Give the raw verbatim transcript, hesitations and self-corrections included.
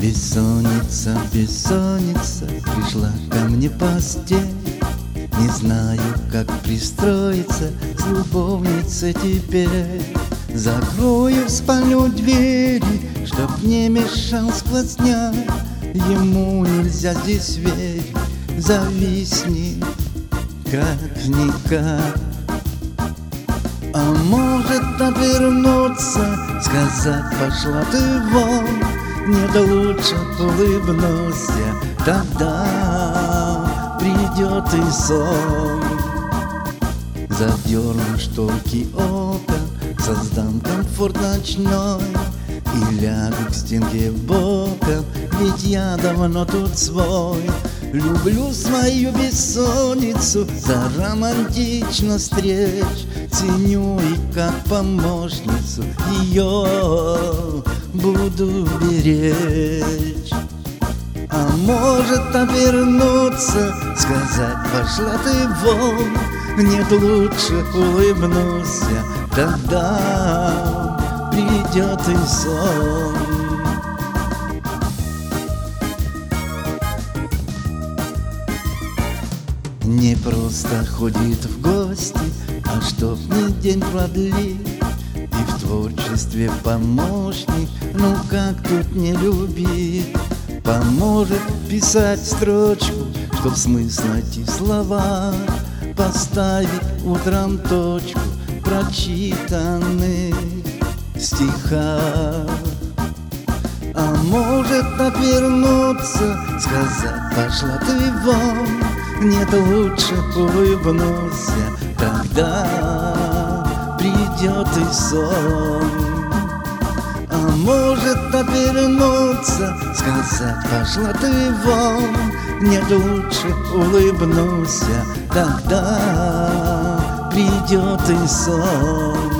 Бессонница, бессонница пришла ко мне в постель. Не знаю, как пристроиться с любовницей теперь. Закрою в спальню двери, чтоб не мешал сквозняк. Ему нельзя здесь верить, зависни как-никак. А может отвернуться, сказать: пошла ты вон. Нет, лучше улыбнусь я, тогда придет и сон. Задерну шторки окон, создам комфорт ночной и лягу к стенке боком, ведь я давно тут свой. Люблю свою бессонницу за романтичность встреч, ценю и как помощницу ее буду беречь. А может отвернуться, сказать: пошла ты вон. Нет, лучше улыбнусь я, тогда придет и сон. Не просто ходит в гости, а чтоб мне день продлить. И в творчестве помощник, ну как тут не любить. Поможет писать строчку, чтоб смысл найти в словах, поставить утром точку в прочитанных стихах. А может отвернуться, сказать: пошла ты вон. Нет, лучше улыбнусь я, тогда придет и сон. А может отвернуться, сказать: пошла ты вон. Нет, лучше улыбнусь я, тогда придет и сон.